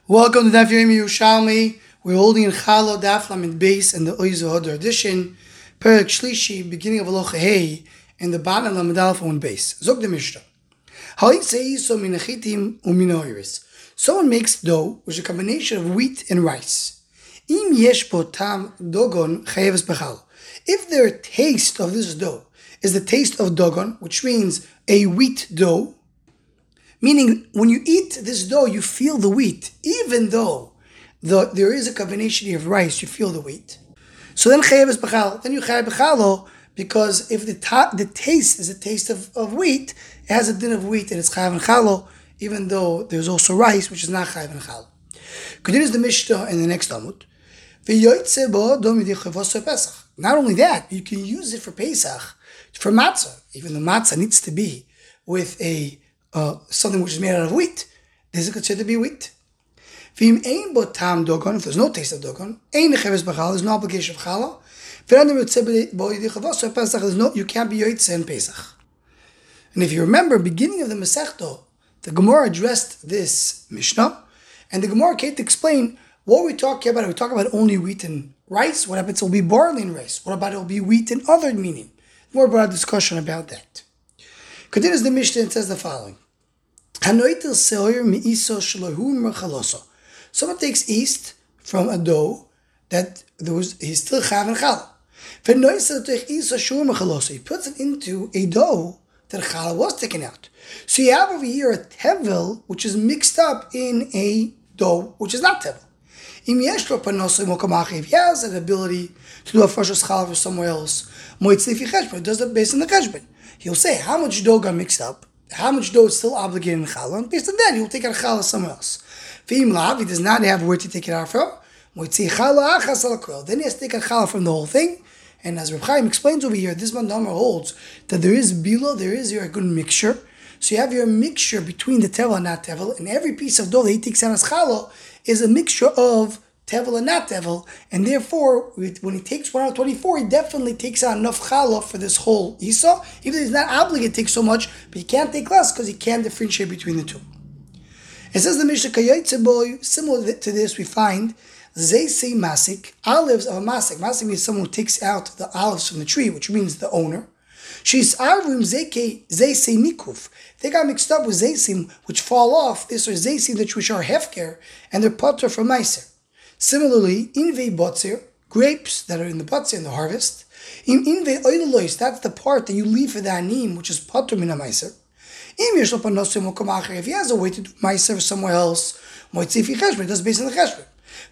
Welcome to Daf Yomi Yerushalmi. We're holding in Chalo Daf Lamed Beis and the Oizu Hodor edition, Perek Shlishi, beginning of Aloha Hey, and the bottom of Lamed Aleph on base. Zog the Mishnah. Someone makes dough, which is a combination of wheat and rice. If their taste of this dough is the taste of dogon, which means a wheat dough, meaning when you eat this dough, you feel the wheat, even though there is a combination of rice, you feel the wheat. So then chayev es b'chal. Then you chayev b'chalo, because if the taste is a taste of wheat, it has a din of wheat and it's chayev and chalo, even though there's also rice, which is not chayev and chalo. Continues the Mishnah in the next Amud. Not only that, you can use it for Pesach, for matzah, even though matzah needs to be with something which is made out of wheat. This is considered to be wheat. If there's no taste of dogon, there's no obligation of challah. You can't be yoytze in Pesach. And if you remember, beginning of the Masechta, the Gemara addressed this Mishnah, and the Gemara came to explain what we're talking about. Are we talking about only wheat and rice? What happens? It will be barley and rice. What about it will be wheat and other meaning? More broad discussion about that. Continues the Mishnah and says the following. Someone takes yeast from a dough that he's still chayav and challah. He puts it into a dough that challah was taken out. So you have over here a tevel which is mixed up in a dough which is not tevel. If he has an ability to do a fresh challah for somewhere else, it does it based on the cheshbon. He'll say how much dough got mixed up, how much dough is still obligated in challah, and based on that, he'll take out challah somewhere else. If he does not have where to take it out from, then he has to take out challah from the whole thing. And as Reb Chaim explains over here, this Mandamar holds that there is bila, there is here a good mixture. So you have your mixture between the tevel and not tevel, and every piece of dough that he takes out as challah is a mixture of tevel and not tevel, and therefore, when he takes 1 out of 24, he definitely takes out enough challah for this whole Isa, even though he's not obligated to take so much, but he can't take less because he can't differentiate between the two. It says the Mishnah, similar to this, we find Zeisei Masik, olives of a Masik. Masik means someone who takes out the olives from the tree, which means the owner. She's Arvim Zeisei Nikuf. They got mixed up with Zeisim, which fall off. These are Zeisim which are hefker, and they're potter from Meiser. Similarly, Inve Botzir, grapes that are in the Botzir in the harvest. Inve Oilois, that's the part that you leave for the Anim, which is potter mina Meiser. If he has a way to do Meiser somewhere else, it does based on the cheshbon.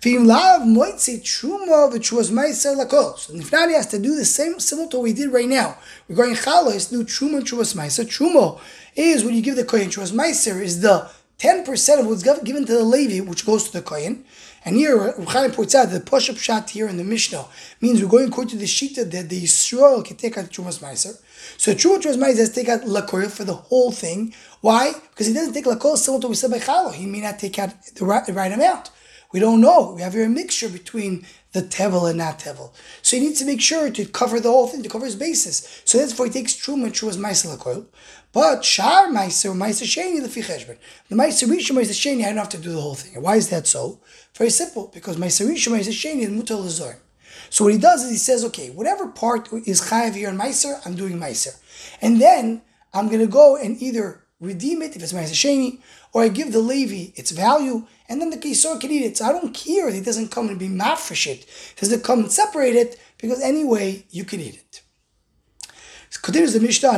So if not, he has to do the same, similar to what we did right now. We're going challah, is to do truma and truvas meiser. Truma is when you give the kohen. Truvas meiser is the 10% of what's given to the Levi, which goes to the kohen. And here, Reb Chaim points out that the push-up shot here in the Mishnah means we're going according to the shita that the Yisrael can take out the trumas meiser. So truma truvas meiser has to take out lakoil for the whole thing. Why? Because he doesn't take lakoil similar to what we said by challah. He may not take out the right amount. We don't know. We have here a mixture between the tevel and not tevel. So he needs to make sure to cover the whole thing, to cover his basis. So therefore he takes truma and truvas meiser lakoil. But shar meiser sheni lefi cheshbon. The meiser rishon meiser sheni, I don't have to do the whole thing. And why is that so? Very simple, because meiser rishon meiser sheni is mutar l'zorim. So what he does is he says, okay, whatever part is chayav here in meiser, I'm doing meiser, and then I'm going to go and either redeem it if it's meiser sheni, or I give the Levi its value, and then the Kisor can eat it. So I don't care if he doesn't come and be mafresh it. He doesn't come and separate it, because anyway, you can eat it. Continues the Mishnah.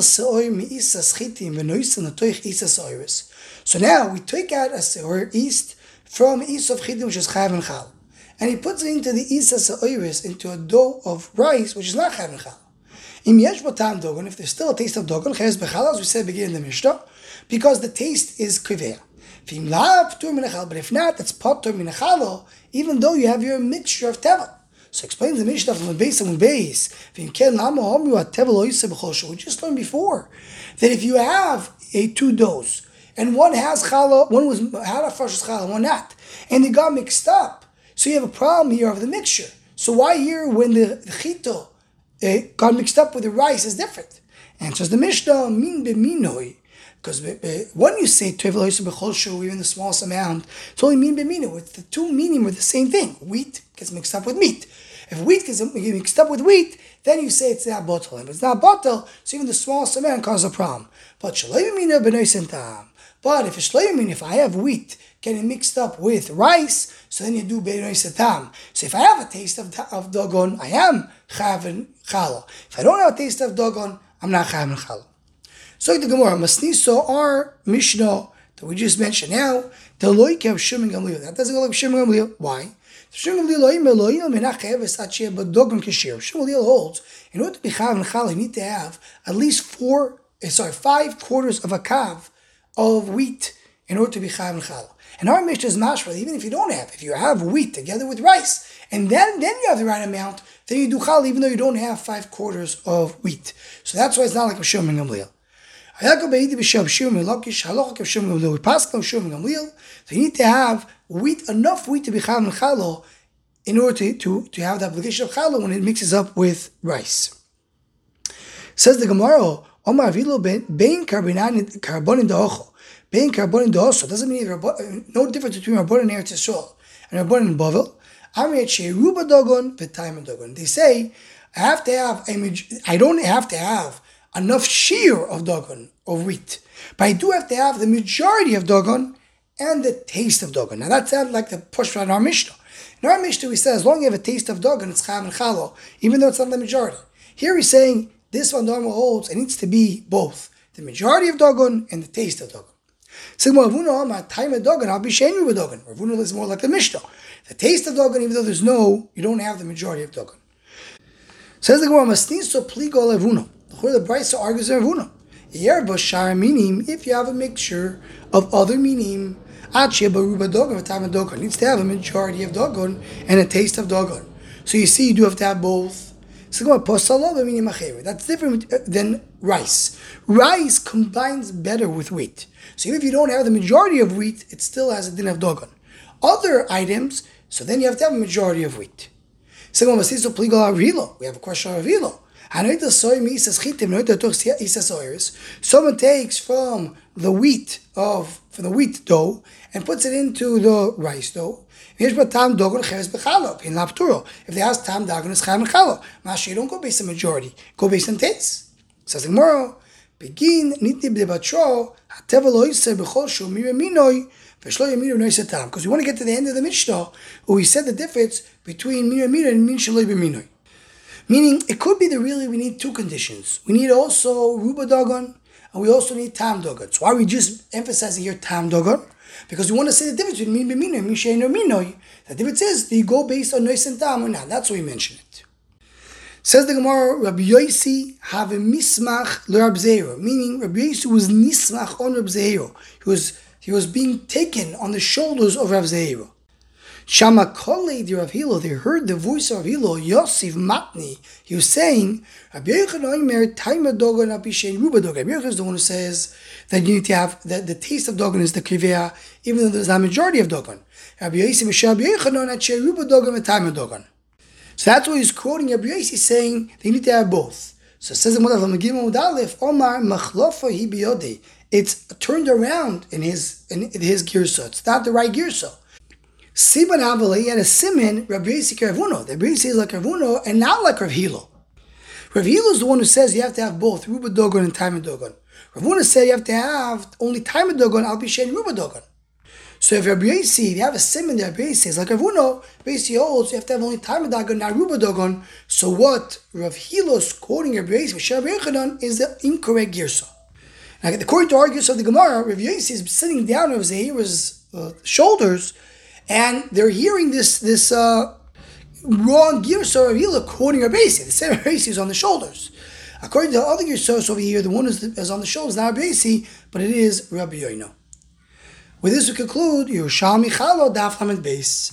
So now we take out a seor east from east of chitim, which is chayav and chal, and he puts it into the isa seoris, into a dough of rice, which is not chayav and chal. If there's still a taste of dogon, as we said beginning in the Mishnah, because the taste is kiveh. But if not, that's potter min chalo, even though you have your mixture of tevel. So explains the Mishnah from the base and base. We just learned before that if you have two doughs and one has challah, one had a fresh challah, one not, and they got mixed up, so you have a problem here of the mixture. So why here when the chito got mixed up with the rice is different? Answers the Mishnah, min b'minoi. Because when you say Tevel Yosef B'chol Shu, even the smallest amount, it's only mean b'minu. It's the two meaning were the same thing. Wheat gets mixed up with meat. If wheat gets mixed up with wheat, then you say it's not bottle. If it's not bottle, so even the smallest amount causes a problem. But shleimina b'noisen tam. But if it's shleimina, if I have wheat getting mixed up with rice, so then you do b'noisen tam. So if I have a taste of dogon, I am chayav challah. If I don't have a taste of dogon, I'm not chayav challah. So the Gemara, Masniso, our Mishnah that we just mentioned now, the loy kev Shimon Gamliel. That doesn't go like Shimon Gamliel. Why? Shimon Gamliel holds, in order to be chav and challah, you need to have at least 5 quarters of a kav of wheat in order to be chav and challah. And our Mishnah is mashma, even if you don't have, if you have wheat together with rice, and then you have the right amount, then you do challah, even though you don't have 5 quarters of wheat. So that's why it's not like Shimon Gamliel. We pass so you need to have enough wheat to be chav and challah in order to have the obligation of challah when it mixes up with rice. Says the Gemara, Omar Avilo bein karbonin da'ocho, bein karbonin da'oso. Doesn't mean no difference between Rabbanan and Eretz Yisrael and Rabbanan and Bavel. They say I don't have to have enough shear of dogon, of wheat. But I do have to have the majority of dogon and the taste of dogon. Now that sounds like the push in our Mishnah. In our Mishnah we say as long as you have a taste of dogon, it's chav and challah, even though it's not the majority. Here he's saying this one Dharma holds, it needs to be both the majority of dogon and the taste of dogon. Ravuna is more like the Mishnah. The taste of dogon, even though you don't have the majority of dogon. Says the Gemara, Masniso pligo levuna. The Brisa argues in Ravuna. If you have a mixture of other minim, it needs to have a majority of dogon and a taste of dogon. So you see, you do have to have both. That's different than rice. Rice combines better with wheat. So even if you don't have the majority of wheat, it still has a din of dogon. Other items, so then you have to have a majority of wheat. We have a question on Avilo. Someone takes from the wheat dough and puts it into the rice dough. If they ask tam dagon, it's chayav challah. You don't go based on majority, go based on taste. Says the Gemara, begin nitni b'debatro hatevel lo yiseh b'chol shu miraminoi v'shlo yaminu noiseh tam. Because we want to get to the end of the Mishnah where we said the difference between miraminoi and min shelo b'minoi. Meaning, it could be that really we need 2 conditions. We need also ruba dogon, and we also need tam dogon. So why are we just emphasizing here tam dogon? Because we want to say the difference between min b'minoi and min she'eino minoi. The difference is, do you go based on nois and tam or not? That's why we mention it. Says the Gemara, Rabbi Yosi have a mismach l'Rab Zeiro, meaning Rabbi Yosi was nismach on Rab Zeiro. He was being taken on the shoulders of Rab Zeiro. Shama Kolei di Rav Hilo, they heard the voice of Hilo, Yosef Matni. He was saying, Rabbi Yochanan Omer, Taima Dogon Apishen Ruba Dogon. Rabbi Yochanan is the one who says that you need to have, that the taste of Dogon is the Krivea, even though there's not a majority of Dogon. Rabbi Yosef Misha Rabbi Yochanan at Ruba Dogon and Taima Dogon. So that's what he's quoting Rabbi Yosef, saying they need to have both. So it says in Modaf Lamagim Modalef, Omar Machlofa Hi Biyodei. It's turned around in his girsa. It's not the right girsa. Siban Avala, he had a siman, Rabbi Yossi Ravuno. Rabbi Yossi is like Ravuno and not like Rav Hilo. Rav Hilo is the one who says you have to have both Ruba Dogon and Taima Dogon. Ravuna said you have to have only Taima Dogon, Al Bishen Ruba Dogon. So if Rabbi Yossi, if you have a siman that Rabbi Yossi is like Ravuno, Rabbi Yossi holds you have to have only Taima Dogon, not Ruba Dogon. So what Rav Hilo is quoting Rabbi Yossi, Rabbi Yochanan, is the incorrect girsa. Now, according to arguments of the Gemara, Rabbi Yossi is sitting down on Zahira's shoulders, and they're hearing this wrong girsa of Hila quoting Rabbi Yossi. The same Rabbi Yossi is on the shoulders. According to the other girsos over here, the one is on the shoulders, not Rabbi Yossi, but it is Rabbi Yoino. With this we conclude Yerushalmi Chalo Daf Lamed Beis.